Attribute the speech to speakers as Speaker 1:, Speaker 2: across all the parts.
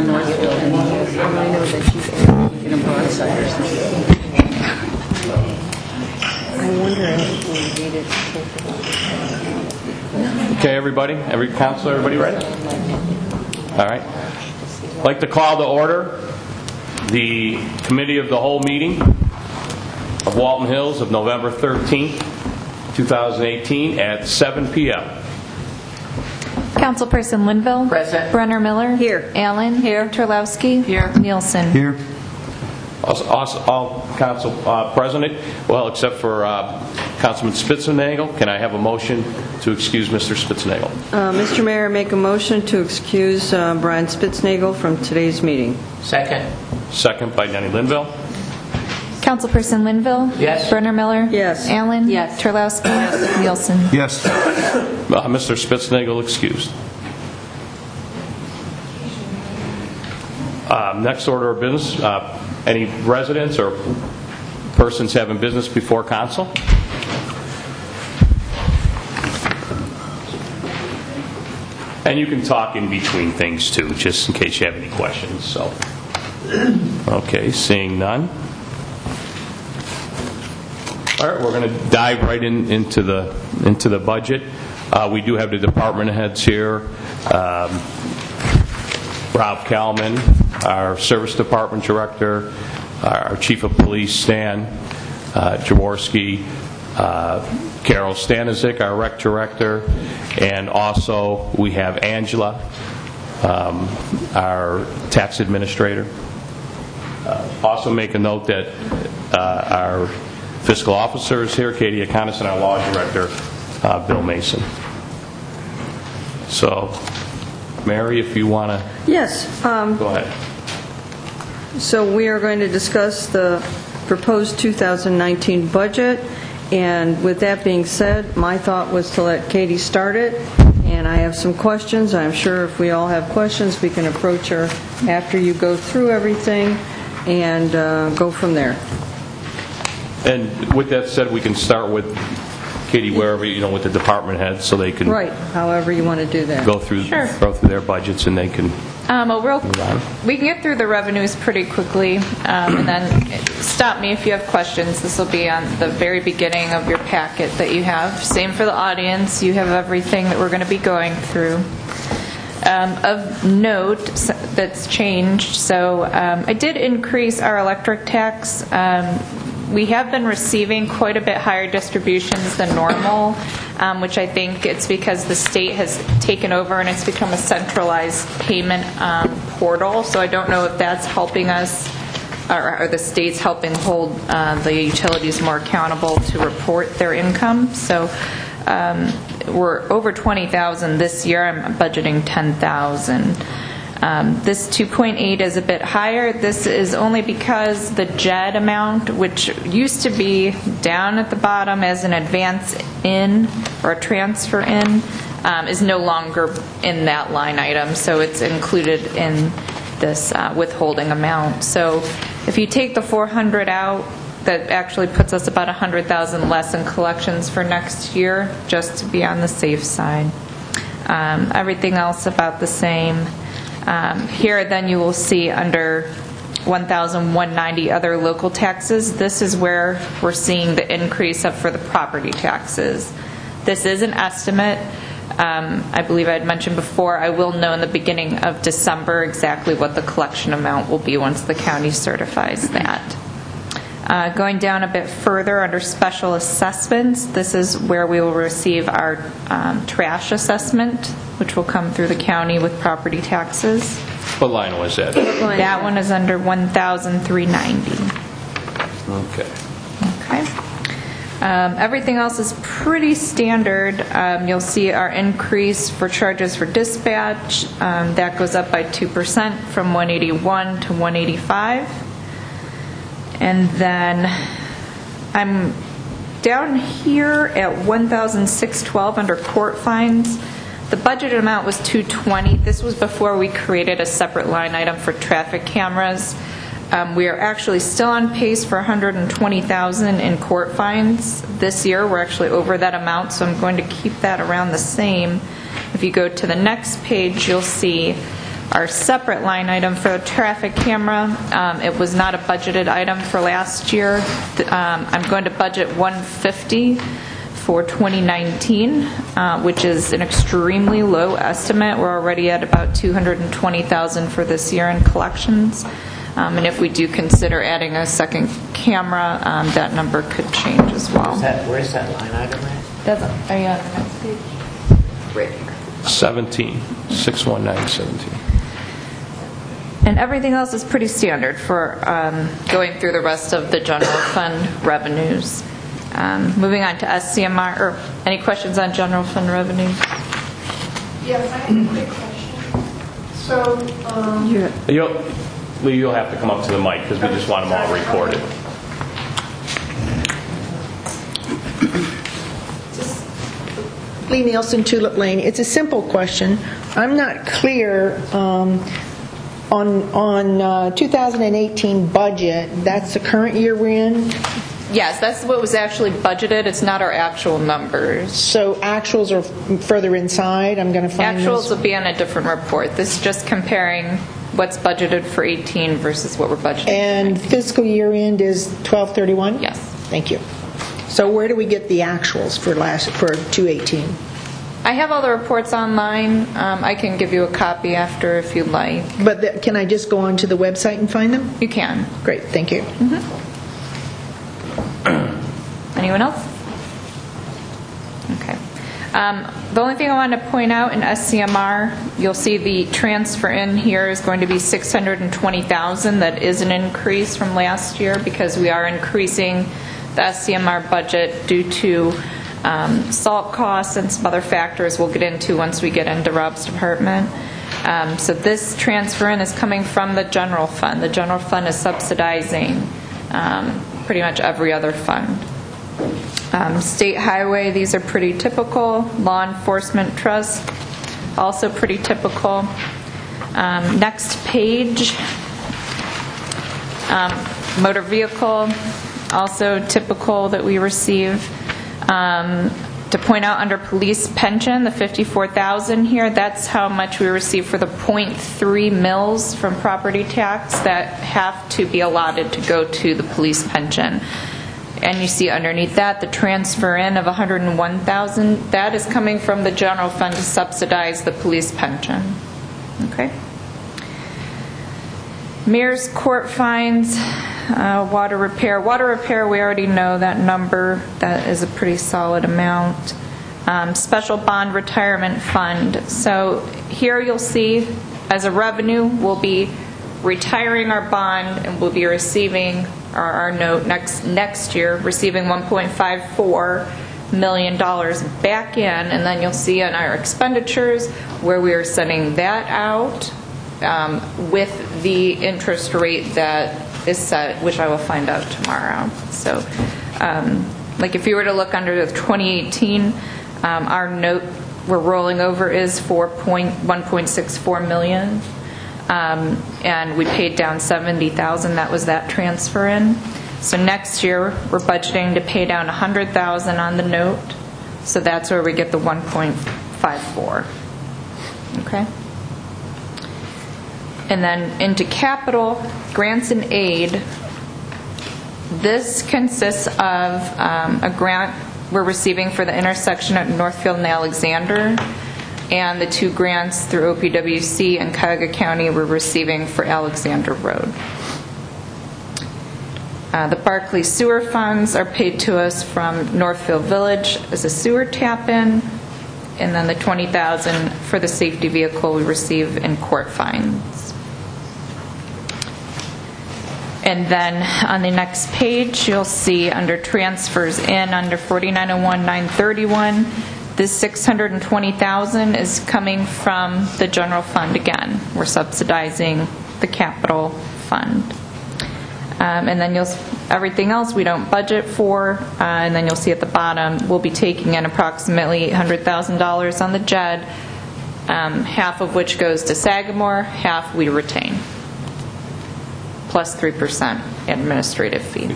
Speaker 1: on Northfield, and I know that she's in a broadside or something. I wonder if we needed to talk about.
Speaker 2: Okay, everybody? Every counselor, everybody ready? All right. I'd like to call to order the Committee of the Whole meeting of Walton Hills of November 13th, 2018 at 7 p.m.
Speaker 3: Councilperson Linville.
Speaker 1: Present.
Speaker 3: Brenner Miller.
Speaker 1: Here.
Speaker 3: Allen. Here. Terlowski.
Speaker 1: Here.
Speaker 3: Nielsen.
Speaker 4: Here.
Speaker 2: Also, all council present, well, except for Councilman Spitznagel. Can I have a motion to excuse Mr. Spitznagel?
Speaker 5: Mr. Mayor, make a motion to excuse Brian Spitznagel from today's meeting.
Speaker 1: Second.
Speaker 2: Second by Denny Linville.
Speaker 3: Councilperson Linville.
Speaker 1: Yes.
Speaker 3: Brenner Miller.
Speaker 5: Yes.
Speaker 3: Allen.
Speaker 1: Yes.
Speaker 3: Terlowski. Yes. Nielsen.
Speaker 4: Yes.
Speaker 2: Mr. Spitznagel excused. Next order of business. Any residents or persons having business before council? And you can talk in between things too, just in case you have any questions. So, okay, seeing none. All right, we're going to dive right into the budget. We do have the department heads here. Rob Kalman, our Service Department Director, our Chief of Police, Stan Jaworski, Carol Stanizik, our Rec Director, and also we have Angela, our Tax Administrator. Also make a note that our Fiscal Officer is here, Katie Akonis, and our Law Director, Bill Mason. So, Mary, if you want to...
Speaker 5: Yes.
Speaker 2: Go ahead.
Speaker 5: So we are going to discuss the proposed 2019 budget. And with that being said, my thought was to let Katie start it. And I have some questions. I'm sure if we all have questions, we can approach her after you go through everything and go from there.
Speaker 2: And with that said, we can start with Katie, wherever, with the department heads, so they can
Speaker 5: Right, however you want to do that.
Speaker 2: go through their budgets, and they can
Speaker 3: We can get through the revenues pretty quickly, and then stop me if you have questions. This will be on the very beginning of your packet that you have. Same for the audience. You have everything that we're going to be going through. Of note that's changed, so I did increase our electric tax. We have been receiving quite a bit higher distributions than normal, which I think it's because the state has taken over and it's become a centralized payment portal. So I don't know if that's helping us, or the state's helping hold the utilities more accountable to report their income. So we're over 20,000 this year. I'm budgeting 10,000. This 2.8 is a bit higher. This is only because the JED amount, which used to be down at the bottom as an advance in or a transfer in, is no longer in that line item. So it's included in this withholding amount. So if you take the 400 out, that actually puts us about 100,000 less in collections for next year, just to be on the safe side. Everything else about the same. Here then you will see under 1,190 other local taxes, this is where we're seeing the increase for the property taxes. This is an estimate. I believe I had mentioned before, I will know in the beginning of December exactly what the collection amount will be once the county certifies that. Going down a bit further under special assessments, this is where we will receive our trash assessment, which will come through the county with property taxes.
Speaker 2: What line was that?
Speaker 3: That one is under 1,390.
Speaker 2: Okay.
Speaker 3: Okay. Everything else is pretty standard. You'll see our increase for charges for dispatch. That goes up by 2% from 181 to 185. And then I'm down here at 1,612 under court fines. The budgeted amount was 220. This was before we created a separate line item for traffic cameras. We are actually still on pace for 120,000 in court fines this year. We're actually over that amount, so I'm going to keep that around the same. If you go to the next page, you'll see Our separate line item for the traffic camera, it was not a budgeted item for last year. I'm going to budget $150 for 2019, which is an extremely low estimate. We're already at about $220,000 for this year in collections. And if we do consider adding a second camera, that number could change as well.
Speaker 4: Where's that line item at?
Speaker 3: Are you on the next page? Right here.
Speaker 2: 61917.
Speaker 3: And everything else is pretty standard for going through the rest of the general fund revenues. Moving on to SCMR, or any questions on general fund revenues?
Speaker 6: Yes, I have a quick question. So,
Speaker 2: Lee, you'll have to come up to the mic because we just want them all recorded.
Speaker 6: Lee Nielsen, Tulip Lane. It's a simple question. I'm not clear on 2018 budget. That's the current year we're in?
Speaker 3: Yes, that's what was actually budgeted. It's not our actual numbers.
Speaker 6: So actuals are further inside? I'm going to find
Speaker 3: Actuals
Speaker 6: those.
Speaker 3: will be on a different report. This is just comparing what's budgeted for 18 versus what we're budgeting.
Speaker 6: And fiscal year end is 12/31?
Speaker 3: Yes.
Speaker 6: Thank you. So where do we get the actuals for 2018?
Speaker 3: I have all the reports online. I can give you a copy after if you'd like.
Speaker 6: But can I just go onto the website and find them?
Speaker 3: You can.
Speaker 6: Great, thank you.
Speaker 3: Anyone else? Okay. The only thing I want to point out in SCMR, you'll see the transfer in here is going to be $620,000. That is an increase from last year because we are increasing the SCMR budget due to salt costs and some other factors we'll get into once we get into Rob's department. So this transfer in is coming from the general fund. The general fund is subsidizing pretty much every other fund. State highway, these are pretty typical. Law enforcement trust, also pretty typical. Next page, motor vehicle, also typical that we receive. To point out under police pension, the $54,000 here, that's how much we receive for the 0.3 mils from property tax that have to be allotted to go to the police pension. And you see underneath that the transfer in of $101,000, that is coming from the general fund to subsidize the police pension. Okay. Mayor's court fines, water repair. Water repair, we already know that number. That is a pretty solid amount. Special bond retirement fund. So here you'll see as a revenue, we'll be retiring our bond and we'll be receiving our note next year, receiving $1.54 million back in, and then you'll see on our expenditures where we are sending that out with the interest rate that is set, which I will find out tomorrow. So like if you were to look under the 2018, our note we're rolling over is $1.64 million. And we paid down $70,000. That was that transfer in. So next year we're budgeting to pay down $100,000 on the note. So that's where we get the 1.54. Okay. And then into capital grants and aid. This consists of a grant we're receiving for the intersection at Northfield and Alexander, and the 2 grants through OPWC and Cuyahoga County we're receiving for Alexander Road. The Barclay sewer funds are paid to us from Northfield Village as a sewer tap-in, and then the $20,000 for the safety vehicle we receive in court fines. And then on the next page, you'll see under transfers in, under 4901-931, this $620,000 is coming from the general fund again. We're subsidizing the capital fund. And then everything else we don't budget for, and then you'll see at the bottom, we'll be taking in approximately $800,000 on the JED, half of which goes to Sagamore, half we retain, plus 3% administrative fee.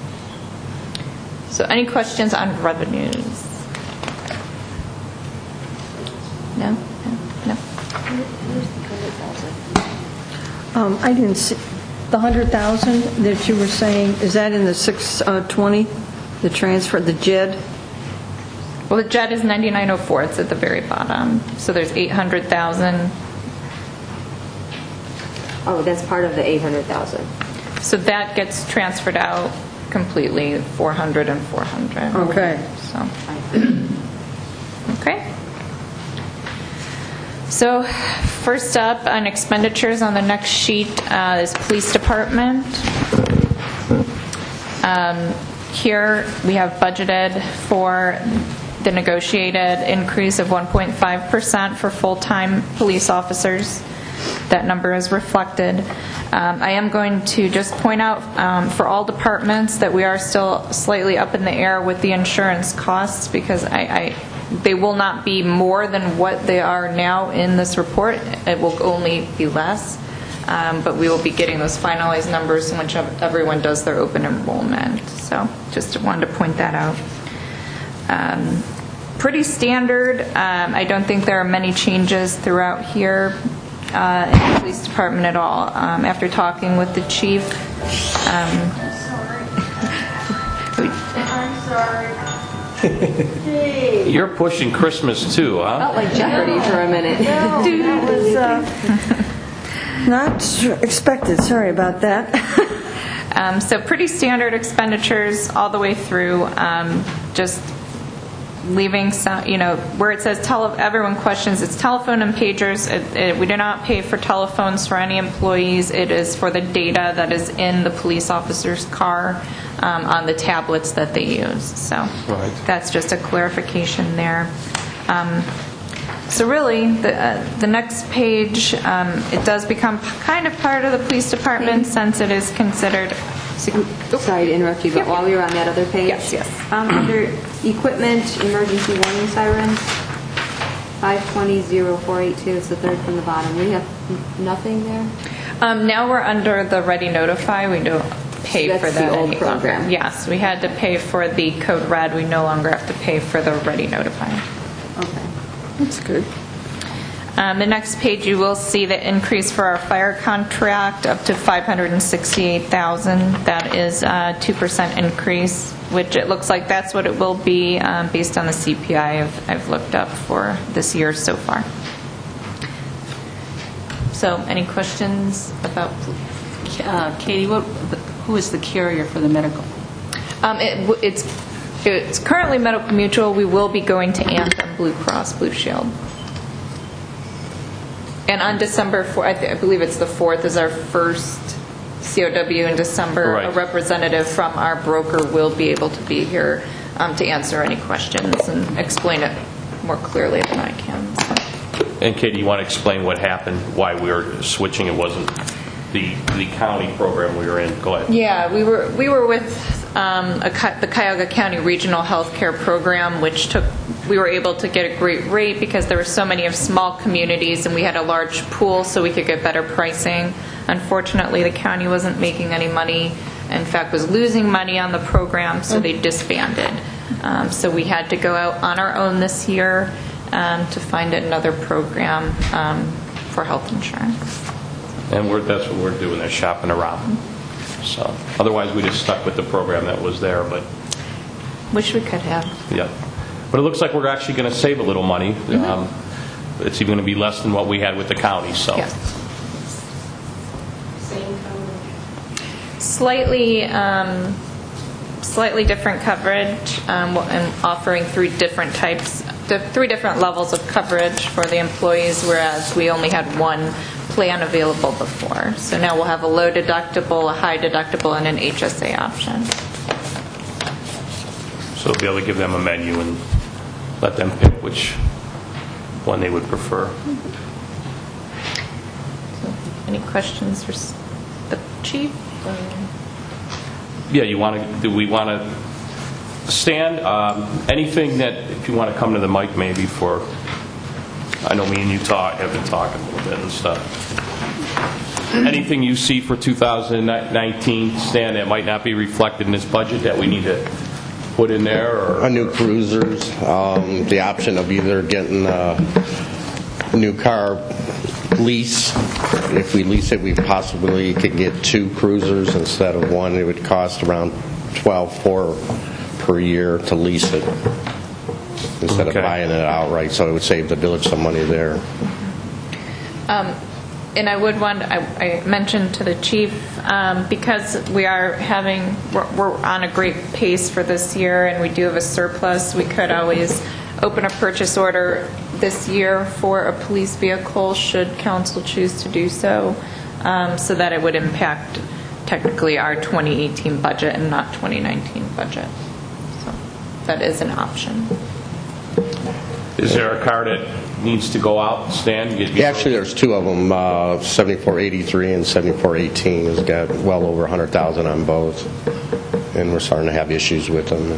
Speaker 3: So any questions on revenues? No? No? No?
Speaker 5: I didn't see, the 100,000 that you were saying, is that in the 620, the transfer, the JED?
Speaker 3: Well, the JED is 9904. It's at the very bottom. So there's 800,000.
Speaker 1: Oh, that's part of the 800,000.
Speaker 3: So that gets transferred out completely, 400 and 400.
Speaker 5: Okay.
Speaker 3: So, okay. So first up on expenditures on the next sheet is police department. Here we have budgeted for the negotiated increase of 1.5% for full-time police officers. That number is reflected. I am going to just point out for all departments that we are still slightly up in the air with the insurance costs because they will not be more than what they are now in this report. It will only be less. But we will be getting those finalized numbers once everyone does their open enrollment. So just wanted to point that out. Pretty standard. I don't think there are many changes throughout here in the police department at all. After talking with the chief.
Speaker 5: I'm sorry.
Speaker 2: You're pushing Christmas too, huh?
Speaker 1: Felt like Jeopardy for a minute.
Speaker 5: No, that was not expected. Sorry about that.
Speaker 3: So pretty standard expenditures all the way through. Just leaving some, where it says everyone questions, it's telephone and pagers. We do not pay for telephones for any employees. It is for the data that is in the police officer's car on the tablets that they use. So That's just a clarification there. So really, the next page, it does become kind of part of the police department since it is considered.
Speaker 1: Sorry to interrupt you, but while we were on that other page.
Speaker 3: Yes.
Speaker 1: Under equipment, emergency warning sirens, 520-0482, it's the third from the bottom. We have nothing there?
Speaker 3: Now we're under the Ready Notify. We don't pay
Speaker 1: So
Speaker 3: for
Speaker 1: that's
Speaker 3: that
Speaker 1: the old
Speaker 3: any
Speaker 1: program.
Speaker 3: longer. Yes, we had to pay for the Code Red. We no longer have to pay for the Ready Notify.
Speaker 1: Okay.
Speaker 5: That's good.
Speaker 3: The next page, you will see the increase for our fire contract up to $568,000. That is a 2% increase, which it looks like that's what it will be based on the CPI I've looked up for this year so far. So, any questions about?
Speaker 7: Katie, who is the carrier for the medical?
Speaker 3: It's currently Medical Mutual. We will be going to Anthem Blue Cross Blue Shield. And on December 4th, I believe it's the 4th, is our first COW in December.
Speaker 2: Right.
Speaker 3: A representative from our broker will be able to be here to answer any questions and explain it more clearly than I can. So.
Speaker 2: And Katie, you want to explain what happened, why we were switching? It wasn't the county program we were in. Go ahead.
Speaker 3: Yeah, we were with the Cuyahoga County Regional Healthcare Program, which we were able to get a great rate because there were so many of small communities and we had a large pool so we could get better pricing. Unfortunately, the county wasn't making any money. In fact, was losing money on the program, so they disbanded. So we had to go out on our own this year to find another program for health insurance.
Speaker 2: And that's what we're doing, they're shopping around. So otherwise, we just stuck with the program that was there. But
Speaker 3: Wish we could have.
Speaker 2: Yeah. But it looks like we're actually going to save a little money. Mm-hmm. It's even going to be less than what we had with the county. So.
Speaker 3: Yes.
Speaker 1: Same coverage?
Speaker 3: Slightly different coverage and offering three different levels of coverage for the employees, whereas we only had one plan available before. So now we'll have a low deductible, a high deductible, and an HSA option.
Speaker 2: So we'll be able to give them a menu and let them pick which one they would prefer.
Speaker 3: So, any questions for the chief?
Speaker 2: Yeah, do we want to stand? Anything that, if you want to come to the mic maybe for, I know me and you have been talking a little bit and stuff. Anything you see for 2019, Stan, that might not be reflected in this budget that we need to put in there? Or?
Speaker 8: A new cruisers, the option of either getting a new car lease. If we lease it, we possibly could get 2 cruisers instead of 1. It would cost around $12,400 per year to lease it instead of buying it outright, so it would save the village some money there.
Speaker 3: And I would want, I mentioned to the chief, because we're on a great pace for this year and we do have a surplus, we could always open a purchase order this year for a police vehicle should council choose to do so, so that it would impact technically our 2018 budget and not 2019 budget. So that is an option.
Speaker 2: Is there a car that needs to go out, Stan?
Speaker 8: Actually, there's 2 of them, 7483 and 7418 has got well over 100,000 on both, and we're starting to have issues with them.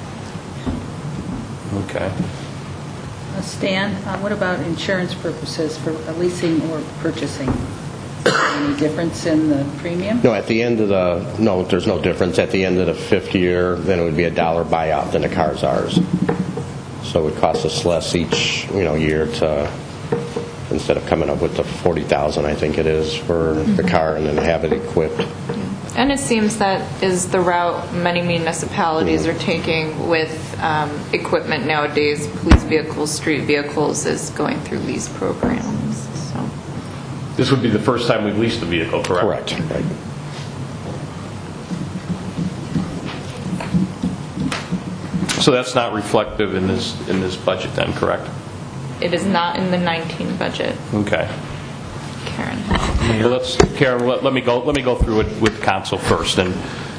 Speaker 2: Okay.
Speaker 7: Stan, what about insurance purposes for leasing or purchasing? Any difference in the premium?
Speaker 8: No, at the end of there's no difference. At the end of the 5th year, then it would be $1 buyout, then the car's ours. So it would cost us less each year to, instead of coming up with the $40,000, I think it is, for the car and then have it equipped.
Speaker 3: And it seems that is the route many municipalities are taking with equipment nowadays. Police vehicles, street vehicles is going through lease programs. So.
Speaker 2: This would be the first time we've leased a vehicle, correct?
Speaker 8: Correct. Right.
Speaker 2: So that's not reflective in this budget then, correct?
Speaker 3: It is not in the 19 budget.
Speaker 2: Okay.
Speaker 3: Karen.
Speaker 2: Well, Karen, let me go through it with council first. And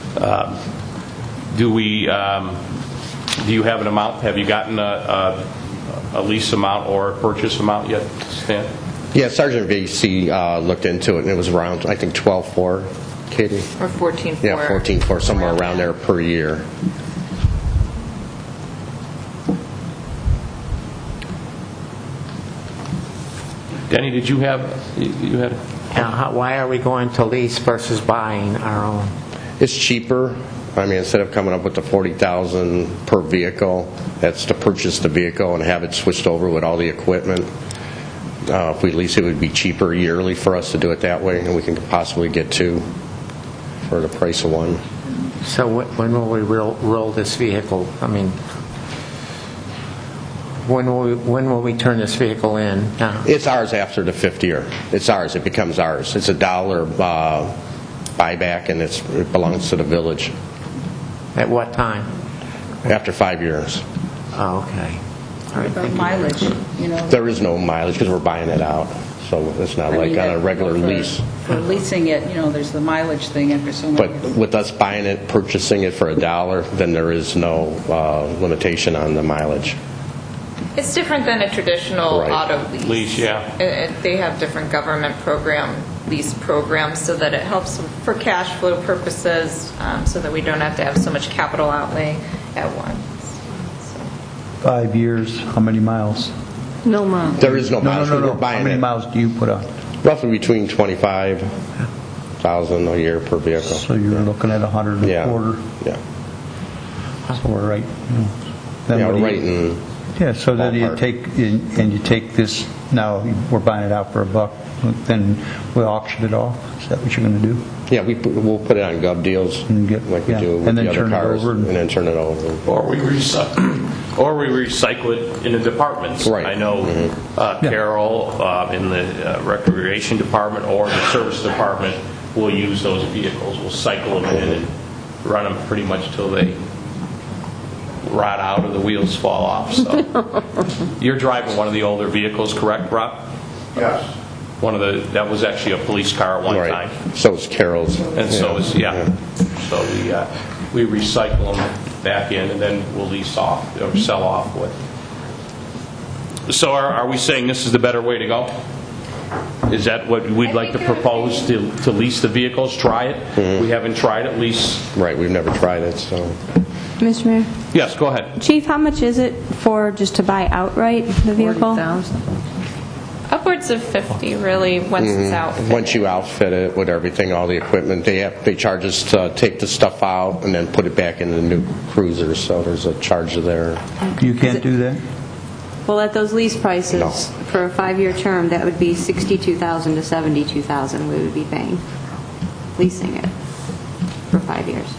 Speaker 2: do you have an amount? Have you gotten a lease amount or a purchase amount yet, Stan?
Speaker 8: Yeah, Sergeant VC looked into it, and it was around, I think, $12,400, Katie?
Speaker 3: Or $14,400.
Speaker 8: Yeah, $14,400, somewhere around there per year.
Speaker 2: Danny, did you had?
Speaker 4: Why are we going to lease versus buying our own?
Speaker 8: It's cheaper. I mean, instead of coming up with the $40,000 per vehicle, that's to purchase the vehicle and have it switched over with all the equipment. If we lease it, would be cheaper yearly for us to do it that way, and we can possibly get 2 for the price of 1.
Speaker 4: So when will we roll this vehicle? I mean, when will we turn this vehicle in?
Speaker 8: It's ours after the 5th year. It's ours. It becomes ours. It's $1 buyback, and it belongs to the village.
Speaker 4: At what time?
Speaker 8: After 5 years.
Speaker 4: Oh, okay. All right,
Speaker 7: What about mileage?
Speaker 8: There is no mileage because we're buying it out, so it's not like on a regular lease.
Speaker 7: For leasing it, there's the mileage thing after so many
Speaker 8: But
Speaker 7: years.
Speaker 8: with us buying it, purchasing it for $1, then there is no limitation on the mileage.
Speaker 3: It's different than a traditional auto lease.
Speaker 2: Yeah.
Speaker 3: They have different government lease programs so that it helps for cash flow purposes, so that we don't have to have so much capital outlay at once.
Speaker 9: 5 years, how many miles?
Speaker 5: No miles.
Speaker 8: There is no mileage.
Speaker 9: No.
Speaker 8: We're buying
Speaker 9: How many
Speaker 8: it
Speaker 9: miles do you put on?
Speaker 8: roughly between 25,000 a year per vehicle.
Speaker 9: So you're looking at 100 and a quarter.
Speaker 8: Yeah.
Speaker 9: So we're right.
Speaker 8: Yeah, right in.
Speaker 9: Yeah, so then you
Speaker 8: ballpark.
Speaker 9: take this, now we're buying it out for $1, then we'll auction it off. Is that what you're going to do?
Speaker 8: Yeah, we'll put it on Gov Deals like we do with
Speaker 9: and then
Speaker 8: the other
Speaker 9: turn
Speaker 8: cars,
Speaker 9: it over
Speaker 8: and then turn it over.
Speaker 2: Or we recycle it in the departments.
Speaker 8: Right.
Speaker 2: I know Carol in the recreation department or the service department will use those vehicles. We'll cycle them in and run them pretty much till they rot out or the wheels fall off. So you're driving one of the older vehicles, correct, Rob?
Speaker 10: Yes.
Speaker 2: That was actually a police car at one time.
Speaker 8: So is Carol's.
Speaker 2: And so is, So we recycle them back in and then we'll lease off or sell off with. So are we saying this is the better way to go? Is that what we'd like to propose, to lease the vehicles, try it? Mm-hmm. We haven't tried it, lease.
Speaker 8: Right, we've never tried it, so.
Speaker 1: Mr. Mayor?
Speaker 2: Yes, go ahead.
Speaker 1: Chief, how much is it for just to buy outright the vehicle?
Speaker 3: Upwards of 50, really, once it's outfitted.
Speaker 8: Once you outfit it with everything, all the equipment, they charge us to take the stuff out and then put it back in the new cruisers, so there's a charge there.
Speaker 9: You can't do that?
Speaker 1: Well, at those lease prices,
Speaker 8: No.
Speaker 1: for a 5-year term, that would be $62,000 to $72,000 we would be paying, leasing it for 5 years.